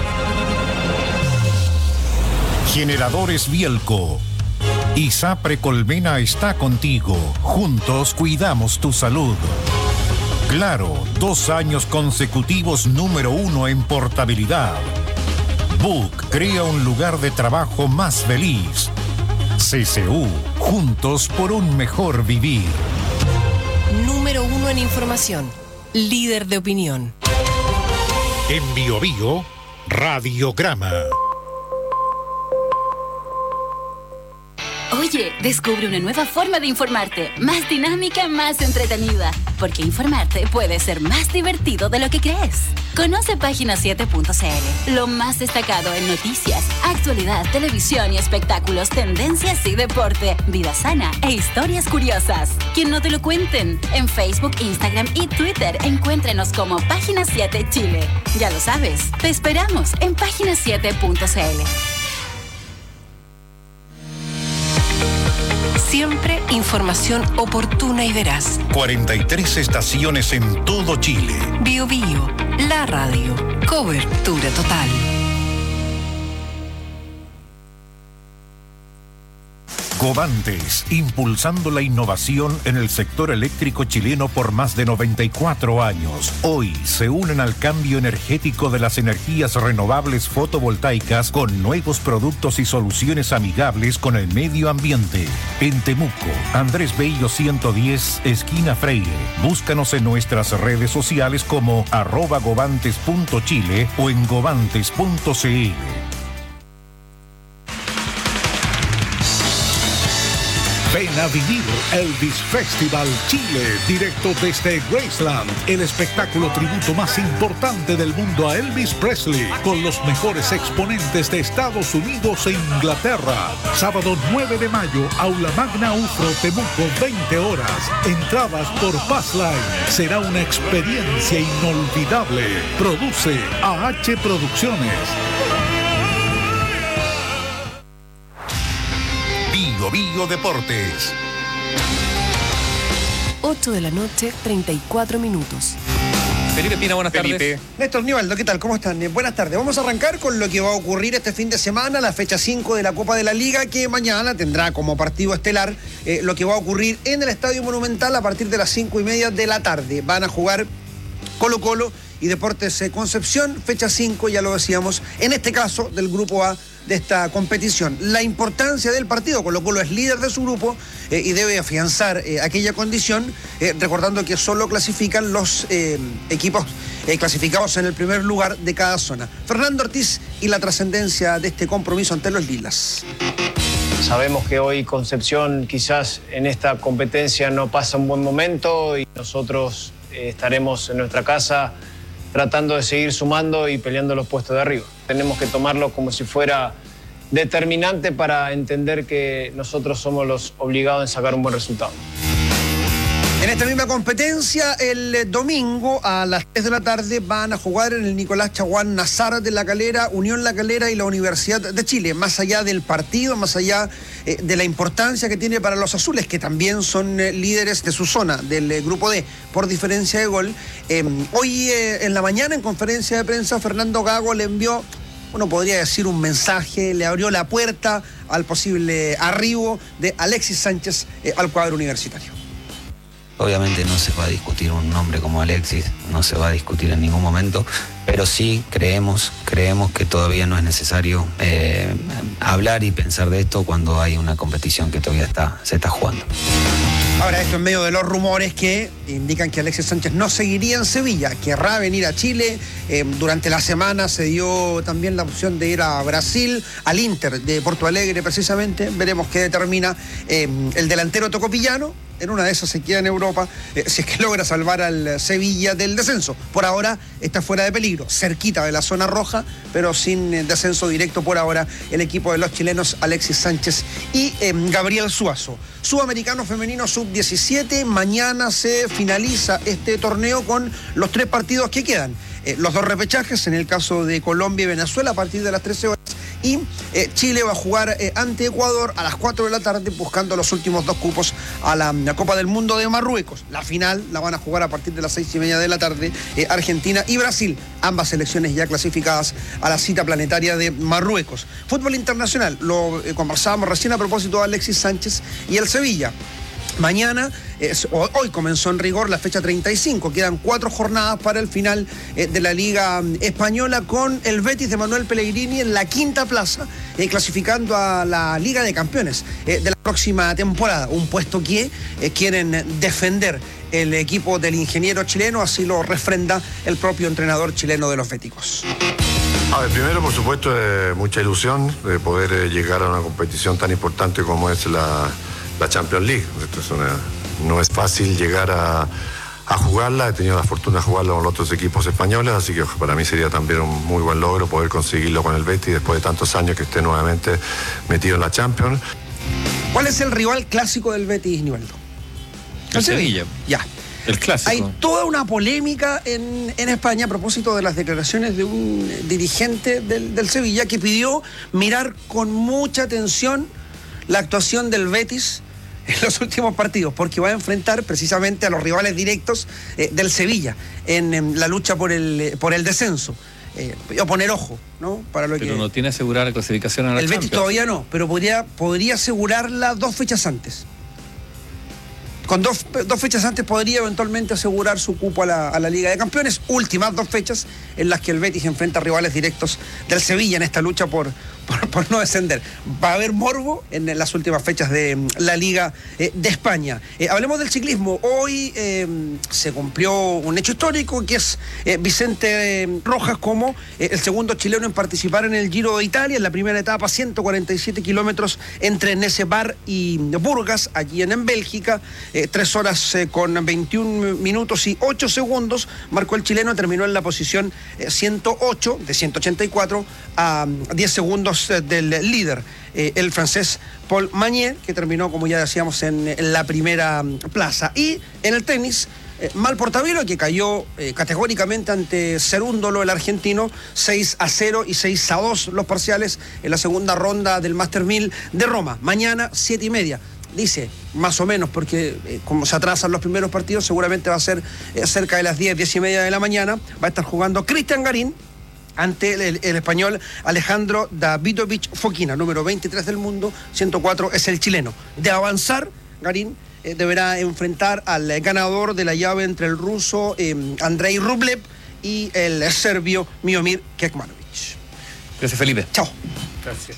Speaker 5: Generadores Bielco. ISAPRE Colmena está contigo. Juntos cuidamos tu salud. Claro, 2 años consecutivos número 1 en portabilidad. Book crea un lugar de trabajo más feliz. CCU, juntos por un mejor vivir.
Speaker 16: Número 1 en información, líder de opinión.
Speaker 5: En BioBio, Radiograma.
Speaker 11: Oye, descubre una nueva forma de informarte, más dinámica, más entretenida, porque informarte puede ser más divertido de lo que crees. Conoce Página7.cl, lo más destacado en noticias, actualidad, televisión y espectáculos, tendencias y deporte, vida sana e historias curiosas. Que no te lo cuenten. En Facebook, Instagram y Twitter, encuéntrenos como Página 7 Chile. Ya lo sabes, te esperamos en Página7.cl.
Speaker 16: Siempre información oportuna y veraz.
Speaker 5: 43 estaciones en todo Chile.
Speaker 16: BioBio, la radio. Cobertura total.
Speaker 5: Covantes, impulsando la innovación en el sector eléctrico chileno por más de 94 años. Hoy se unen al cambio energético de las energías renovables fotovoltaicas con nuevos productos y soluciones amigables con el medio ambiente. En Temuco, Andrés Bello 110, esquina Freire. Búscanos en nuestras redes sociales como @govantes.chile o en govantes.cl. Ven
Speaker 12: Ven a vivir Elvis Festival Chile, directo desde Graceland, el espectáculo tributo más importante del mundo a Elvis Presley, con los mejores exponentes de Estados Unidos e Inglaterra. Sábado 9 de mayo, Aula Magna Ufro, Temuco, 20 horas. Entradas por Passline. Será una experiencia inolvidable. Produce AH Producciones.
Speaker 5: Bio Deportes.
Speaker 16: 8 de la noche, 34 minutos.
Speaker 13: Felipe Pina, buenas tardes.
Speaker 15: Néstor Nivaldo, ¿qué tal? ¿Cómo están? Buenas tardes. Vamos a arrancar con lo que va a ocurrir este fin de semana, la fecha 5 de la Copa de la Liga, que mañana tendrá como partido estelar lo que va a ocurrir en el Estadio Monumental a partir de las 5:30 de la tarde. Van a jugar Colo-Colo y Deportes Concepción, fecha 5, ya lo decíamos, en este caso del Grupo A de esta competición. La importancia del partido: Colo-Colo es líder de su grupo y debe afianzar aquella condición, recordando que solo clasifican los equipos clasificados en el primer lugar de cada zona. Fernando Ortiz y la trascendencia de este compromiso ante los Lilas.
Speaker 17: Sabemos que hoy Concepción quizás en esta competencia no pasa un buen momento y nosotros estaremos en nuestra casa tratando de seguir sumando y peleando los puestos de arriba. Tenemos que tomarlo como si fuera determinante para entender que nosotros somos los obligados en sacar un buen resultado.
Speaker 15: En esta misma competencia, el domingo a las 3 de la tarde van a jugar en el Nicolás Chaguán Nazar de La Calera, Unión La Calera y la Universidad de Chile. Más allá del partido, más allá de la importancia que tiene para los azules, que también son líderes de su zona, del grupo D, por diferencia de gol. Hoy en la mañana, en conferencia de prensa, Fernando Gago le envió, uno podría decir, un mensaje, le abrió la puerta al posible arribo de Alexis Sánchez al cuadro universitario.
Speaker 18: Obviamente no se va a discutir un nombre como Alexis, no se va a discutir en ningún momento, pero sí creemos que todavía no es necesario hablar y pensar de esto cuando hay una competición que todavía se está jugando.
Speaker 15: Ahora, esto en medio de los rumores que indican que Alexis Sánchez no seguiría en Sevilla, querrá venir a Chile. Durante la semana se dio también la opción de ir a Brasil, al Inter de Porto Alegre precisamente. Veremos qué determina el delantero tocopillano. En una de esas se queda en Europa, si es que logra salvar al Sevilla del descenso. Por ahora está fuera de peligro, cerquita de la zona roja, pero sin descenso directo por ahora el equipo de los chilenos Alexis Sánchez y Gabriel Suazo. Sudamericano femenino sub-17, mañana se finaliza este torneo con los 3 partidos que quedan. Los 2 repechajes, en el caso de Colombia y Venezuela, a partir de las 13 horas. Y Chile va a jugar ante Ecuador a las 4 de la tarde, buscando los últimos 2 cupos a la Copa del Mundo de Marruecos. La final la van a jugar a partir de las 6:30 de la tarde, Argentina y Brasil, ambas selecciones ya clasificadas a la cita planetaria de Marruecos. Fútbol internacional, lo conversábamos recién a propósito de Alexis Sánchez y el Sevilla. Mañana, hoy comenzó en rigor la fecha 35, quedan 4 jornadas para el final de la Liga Española, con el Betis de Manuel Pellegrini en la 5ª plaza, clasificando a la Liga de Campeones de la próxima temporada, un puesto que quieren defender el equipo del ingeniero chileno, así lo refrenda el propio entrenador chileno de los béticos.
Speaker 26: A ver, primero, por supuesto, mucha ilusión de poder llegar a una competición tan importante como es la Champions League. No es fácil llegar a jugarla, he tenido la fortuna de jugarla con los otros equipos españoles, así que para mí sería también un muy buen logro poder conseguirlo con el Betis después de tantos años que esté nuevamente metido en la Champions.
Speaker 15: ¿Cuál es el rival clásico del Betis, Nivaldo?
Speaker 13: El Sevilla.
Speaker 15: Ya.
Speaker 13: El clásico.
Speaker 15: Hay toda una polémica en España a propósito de las declaraciones de un dirigente del Sevilla que pidió mirar con mucha atención la actuación del Betis en los últimos partidos, porque va a enfrentar precisamente a los rivales directos del Sevilla en la lucha por el descenso. O poner ojo, ¿no? Para lo
Speaker 13: pero no tiene asegurada la clasificación a la Champions.
Speaker 15: El Betis todavía no, pero podría asegurarla 2 fechas antes. Con dos fechas antes podría eventualmente asegurar su cupo a la Liga de Campeones. Últimas 2 fechas en las que el Betis enfrenta a rivales directos del Sevilla en esta lucha por por no descender. Va a haber morbo en las últimas fechas de la Liga de España. Hablemos del ciclismo. Hoy se cumplió un hecho histórico, que es Vicente Rojas como el segundo chileno en participar en el Giro de Italia, en la primera etapa, 147 kilómetros entre Nesebar y Burgas, allí en Bélgica. 3 horas con 21 minutos y 8 segundos marcó el chileno, terminó en la posición 108 de 184 a 10 segundos del líder, el francés Paul Magnier, que terminó, como ya decíamos, en la primera plaza. Y en el tenis, Mal Portavilo, que cayó categóricamente ante Cerúndolo, el argentino, 6-0 y 6-2 los parciales en la segunda ronda del Master 1000 de Roma. Mañana, 7:30. Dice, más o menos, porque como se atrasan los primeros partidos, seguramente va a ser cerca de las 10:30 de la mañana. Va a estar jugando Cristian Garín ante el español Alejandro Davidovich Fokina, número 23 del mundo, 104 es el chileno. De avanzar, Garín deberá enfrentar al ganador de la llave entre el ruso Andrei Rublev y el serbio Miomir Kekmanovic.
Speaker 13: Gracias, Felipe.
Speaker 15: Chao.
Speaker 13: Gracias.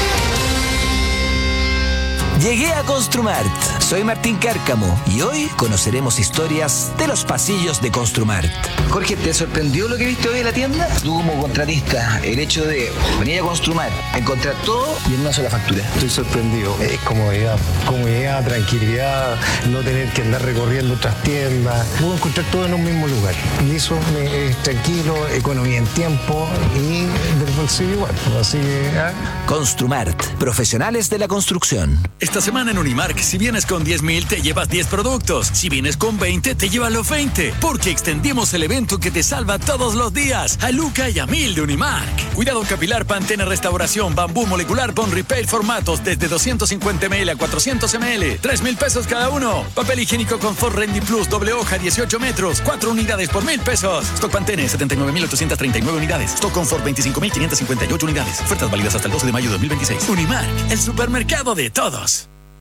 Speaker 1: Llegué a Construmart. Soy Martín Cárcamo y hoy conoceremos historias de los pasillos de Construmart.
Speaker 2: Jorge, ¿te sorprendió lo que viste hoy en la tienda? Tú como contratista, el hecho de venir a Construmart, encontrar todo y en una sola factura.
Speaker 19: Estoy sorprendido. Es comodidad, tranquilidad, no tener que andar recorriendo otras tiendas. Puedo encontrar todo en un mismo lugar. Y eso es tranquilo, economía en tiempo y del bolsillo igual. Así que...
Speaker 1: Construmart, profesionales de la construcción.
Speaker 20: Esta semana en Unimark, si vienes con 10,000 te llevas 10 productos. Si vienes con 20 te llevas los 20. Porque extendimos el evento que te salva todos los días. A Luca y a 1000 de Unimark. Cuidado capilar, Pantene Restauración, Bambú Molecular, Bond Repair formatos desde 250 ml a 400 ml. 3,000 pesos cada uno. Papel higiénico Confort Rendy Plus, doble hoja, 18 metros. 4 unidades por 1,000 pesos. Stock Pantene, 79,839 unidades. Stock Confort, 25,558 unidades. Ofertas válidas hasta el 12 de mayo de 2026. Unimark, el supermercado de todos.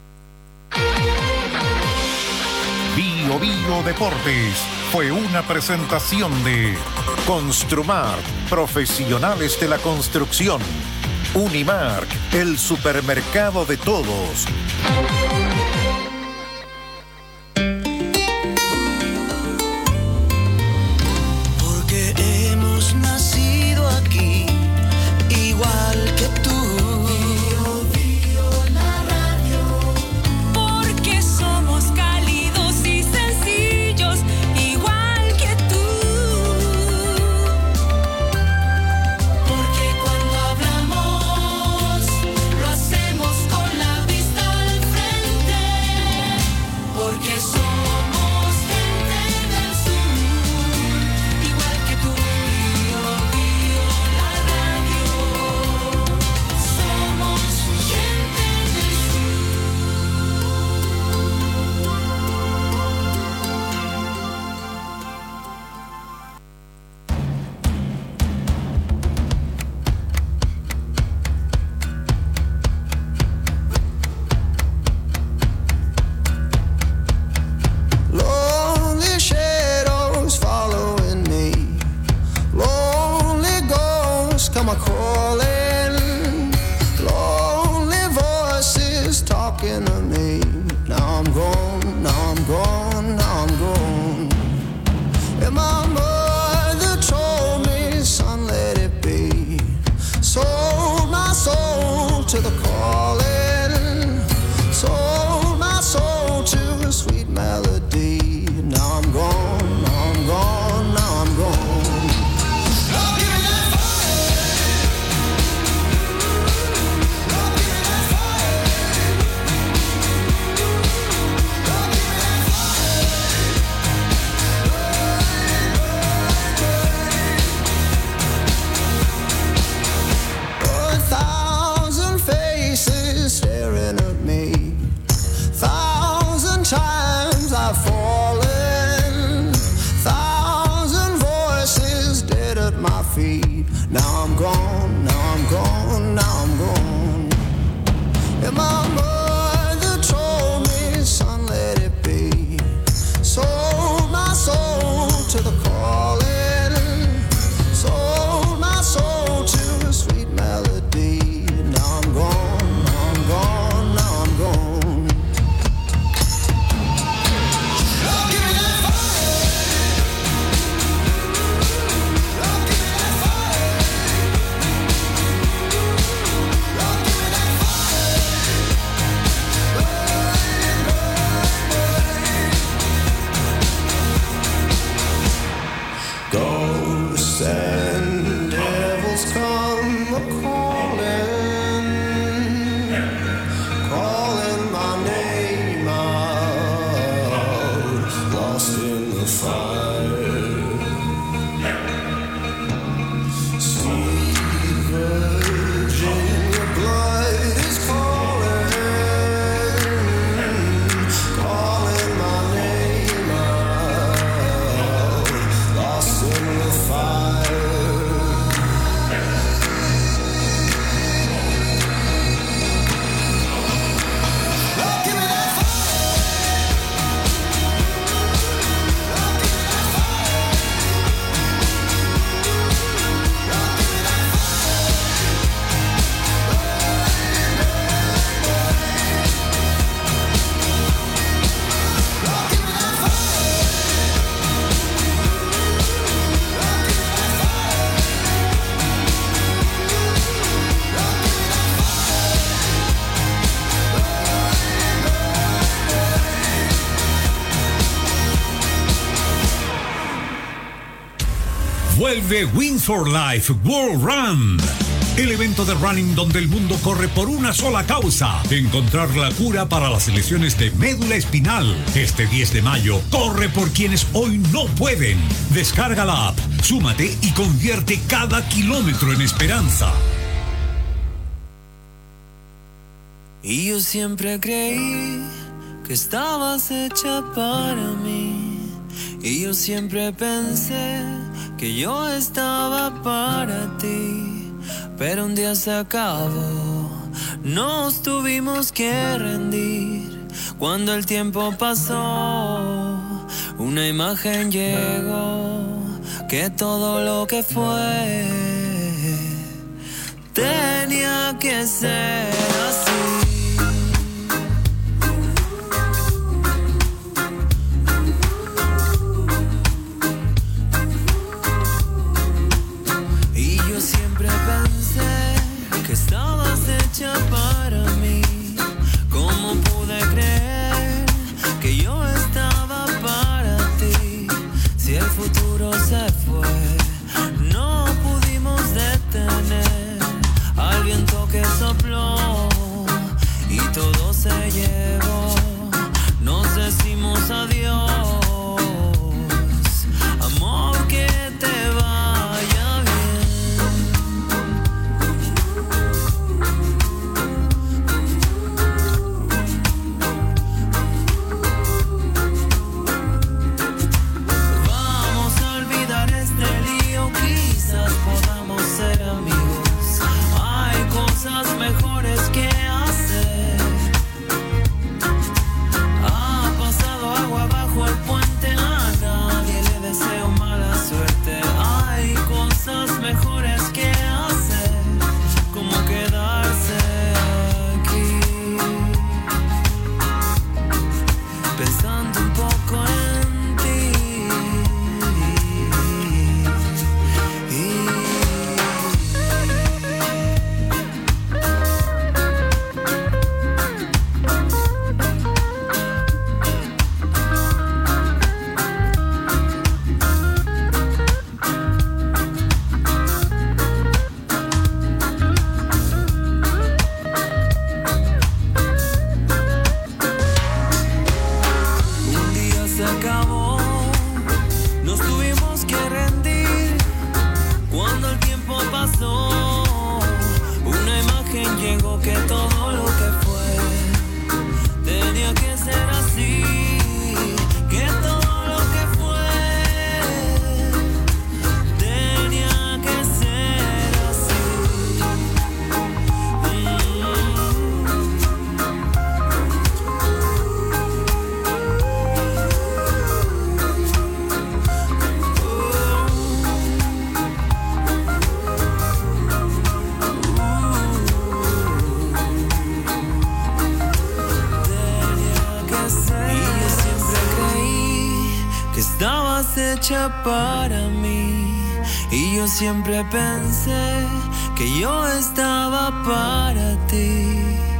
Speaker 5: Bio Deportes fue una presentación de Construmart, profesionales de la construcción. Unimark, el supermercado de todos.
Speaker 21: Porque hemos nacido aquí, igual que tú.
Speaker 12: Vuelve Wings for Life World Run. El evento de running donde el mundo corre por una sola causa: encontrar la cura para las lesiones de médula espinal. Este 10 de mayo, corre por quienes hoy no pueden. Descarga la app, súmate y convierte cada kilómetro en esperanza.
Speaker 21: Y yo siempre creí que estabas hecha para mí. Y yo siempre pensé que yo estaba para ti. Pero un día se acabó, nos tuvimos que rendir. Cuando el tiempo pasó, una imagen llegó, que todo lo que fue tenía que ser así. Estabas hecha para mí. ¿Cómo pude creer que yo estaba para ti? Si el futuro se fue, no pudimos detener al viento que sopló y todo se llevó. Nos decimos adiós, amor, que te vaya bien. Podamos ser amigos, hay cosas mejores que hacer. Ha pasado agua bajo el puente, a nadie le deseo mala suerte. Hay cosas mejores que hacer, como quedarse aquí, pensando un poco en ti. Hecha para mí, y yo siempre pensé que yo estaba para ti.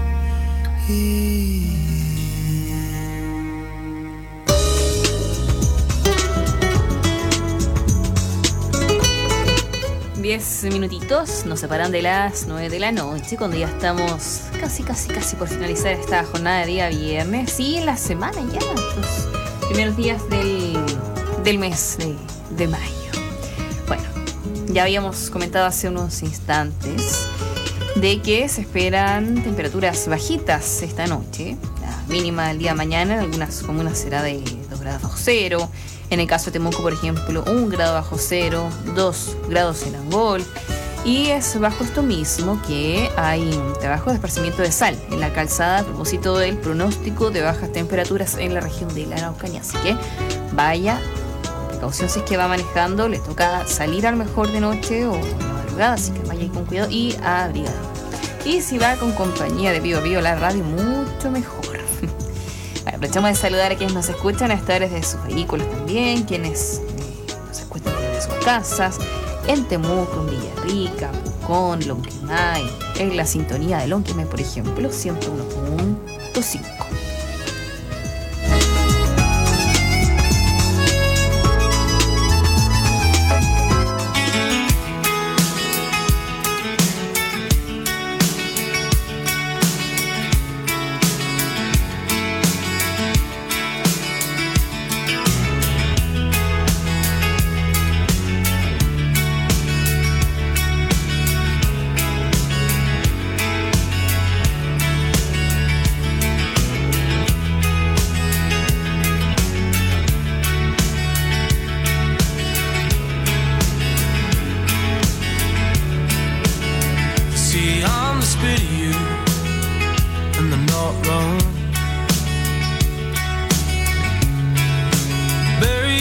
Speaker 6: Diez minutitos nos separan de las 9 de la noche, cuando ya estamos casi por finalizar esta jornada de día viernes y en la semana ya, los primeros días del mes de mayo. Bueno, ya habíamos comentado hace unos instantes de que se esperan temperaturas bajitas esta noche. La mínima del día de mañana en algunas comunas será de 2 grados bajo cero. En el caso de Temuco, por ejemplo, 1 grado bajo cero, 2 grados en Angol. Y es bajo esto mismo que hay un trabajo de esparcimiento de sal en la calzada a propósito del pronóstico de bajas temperaturas en la región de la Araucanía. Así que vaya precaución si es que va manejando, le toca salir a lo mejor de noche o en la madrugada, así que vaya ahí con cuidado y abrigado. Y si va con compañía de Vivo Vivo la radio, mucho mejor. Bueno, aprovechamos de saludar a quienes nos escuchan a esta hora desde sus vehículos también, quienes nos escuchan desde sus casas, en Temuco, en Villarrica, Pucón, Lonquimay, en la sintonía de Lonquimay, por ejemplo, 101.5.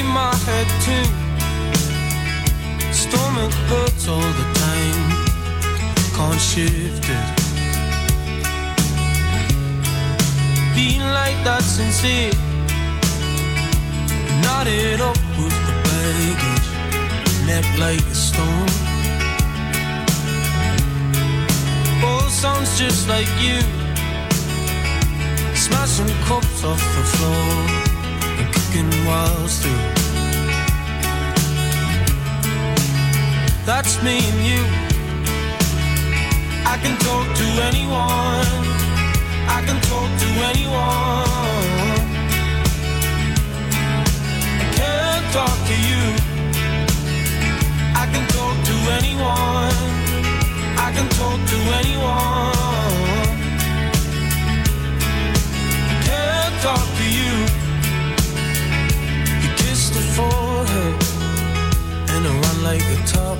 Speaker 21: my head too. Stomach hurts all the time, can't shift it. Being like that sincere, knotted up with the baggage, neck like a stone. All sounds just like you, smashing cups off the floor and kicking walls through. That's me and you. I can talk to anyone, I can talk to anyone. I can't talk to you. I can talk to anyone, I can talk to anyone. I can't talk to you. You kiss the forehead and I run like a top.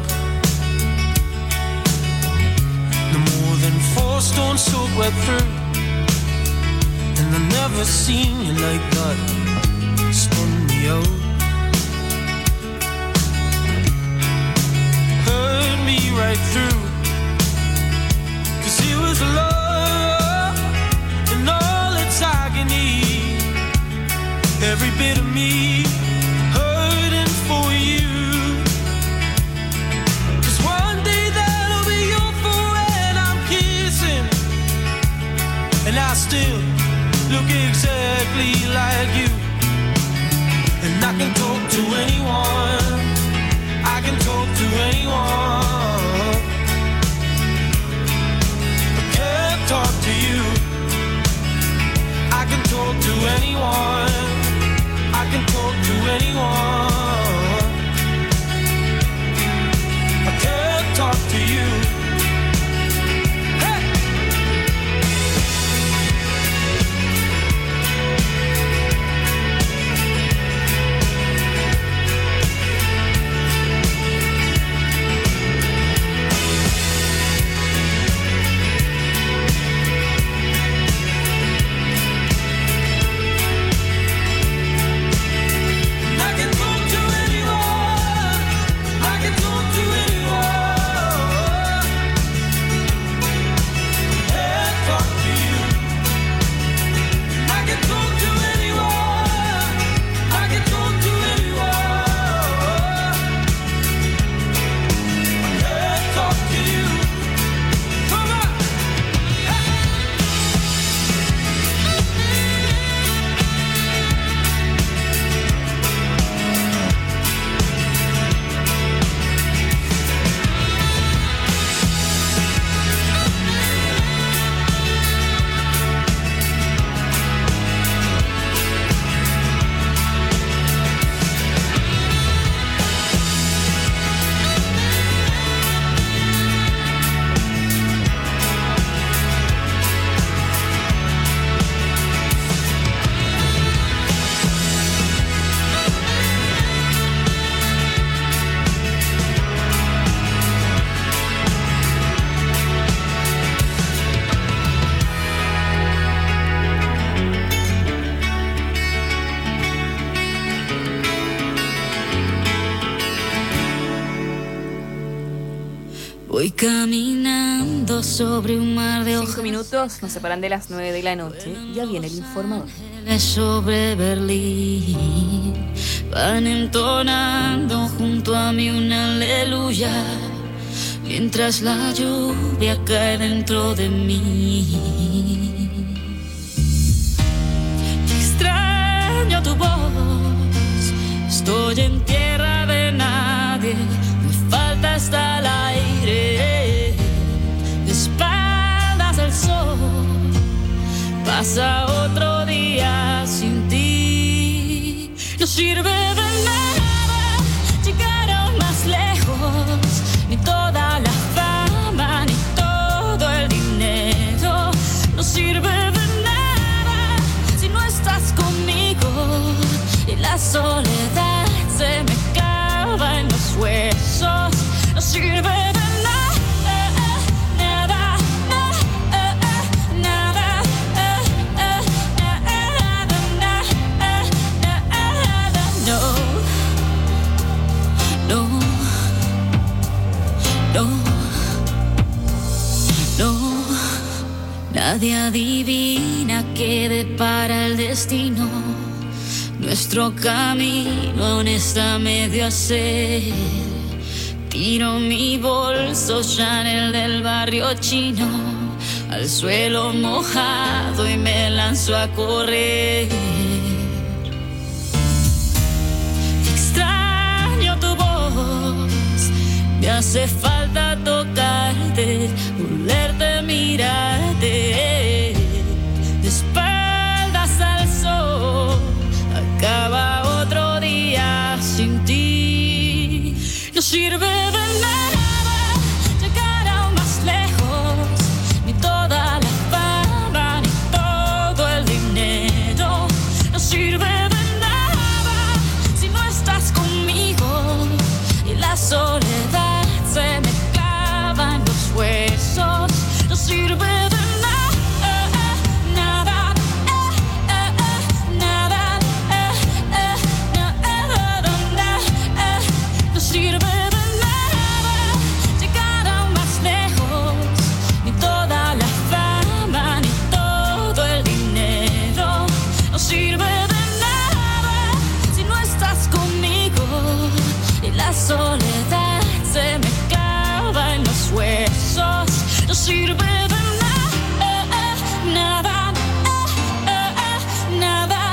Speaker 21: No more than 4 stones soaked wet through. And I've never seen you like that. Spun me out, hurt me right through. 'Cause it was love and all its agony. Every bit of me hurting for you. 'Cause one day that'll be over when I'm kissing, and I still look exactly like you. And I can talk to anyone, I can talk to anyone. I can't talk to you. I can talk to anyone, I can talk to anyone. I can't talk to you.
Speaker 3: Voy caminando sobre un mar de
Speaker 6: 5 minutos nos separan de las 9 de la noche. Ya viene el informador.
Speaker 3: sobre Berlín. Van entonando junto a mí una aleluya, mientras la lluvia cae dentro de mí. Extraño tu voz, estoy en tierra de nadie, me falta hasta el aire. De espaldas al sol, pasa otro día sin ti. No sirve de nada llegar más lejos, ni toda la fama, ni todo el dinero. No sirve de nada si no estás conmigo, y la soledad se me clava en los huesos. No sirve de nada. Nadie adivina qué depara el destino. Nuestro camino aún está medio a hacer. Tiro mi bolso Chanel del barrio chino al suelo mojado y me lanzo a correr. Extraño tu voz, me hace falta tocarte, volverte, mirarte. De espaldas al sol, acaba otro día sin ti. No sirve de nada llegar aún más lejos, ni toda la fama, ni todo el dinero. No sirve de nada si no estás conmigo, y la soledad se me clava en los huesos. No sirve de soledad se me clava en los huesos. No sirve de nada, nada, nada,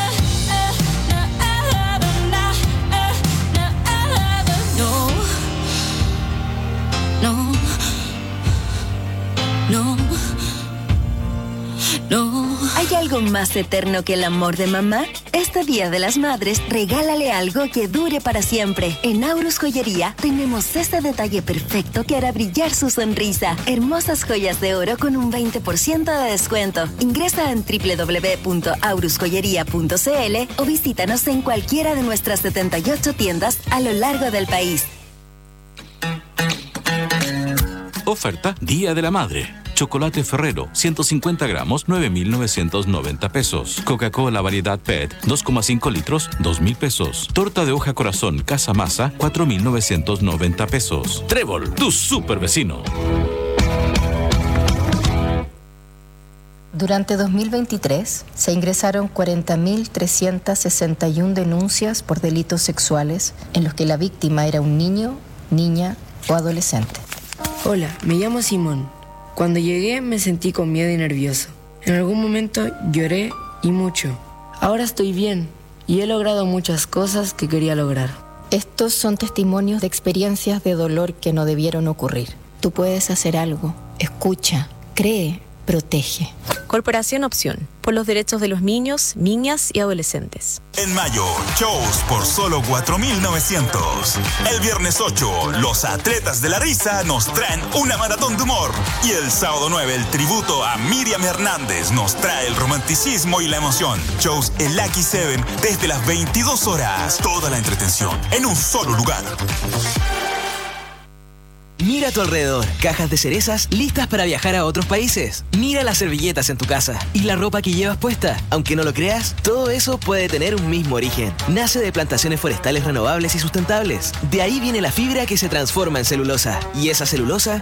Speaker 3: no, no, no, no.
Speaker 4: ¿Hay algo más eterno que el amor de mamá? Este Día de las Madres, regálale algo que dure para siempre. En Aurus Joyería tenemos ese detalle perfecto que hará brillar su sonrisa. Hermosas joyas de oro con un 20% de descuento. Ingresa en www.aurusjoyería.cl o visítanos en cualquiera de nuestras 78 tiendas a lo largo del país.
Speaker 8: Oferta Día de la Madre. Chocolate Ferrero, 150 gramos, 9,990 pesos. Coca-Cola variedad PET, 2,5 litros, 2,000 pesos. Torta de hoja corazón Casa Masa, 4,990 pesos. Trébol, tu super vecino.
Speaker 9: Durante 2023 se ingresaron 40.361 denuncias por delitos sexuales en los que la víctima era un niño, niña o adolescente.
Speaker 14: Hola, me llamo Simón. Cuando llegué me sentí con miedo y nervioso. En algún momento lloré y mucho. Ahora estoy bien y he logrado muchas cosas que quería lograr.
Speaker 9: Estos son testimonios de experiencias de dolor que no debieron ocurrir. Tú puedes hacer algo. Escucha, cree, protege.
Speaker 22: Corporación Opción, por los derechos de los niños, niñas y adolescentes.
Speaker 23: En mayo, shows por solo 4,900. El viernes 8, los Atletas de la Risa nos traen una maratón de humor. Y el sábado 9, el tributo a Miriam Hernández nos trae el romanticismo y la emoción. Shows en Lucky 7 desde las 22 horas. Toda la entretención en un solo lugar.
Speaker 1: Mira a tu alrededor, cajas de cerezas listas para viajar a otros países. Mira las servilletas en tu casa y la ropa que llevas puesta. Aunque no lo creas, todo eso puede tener un mismo origen. Nace de plantaciones forestales renovables y sustentables. De ahí viene la fibra que se transforma en celulosa. Y esa celulosa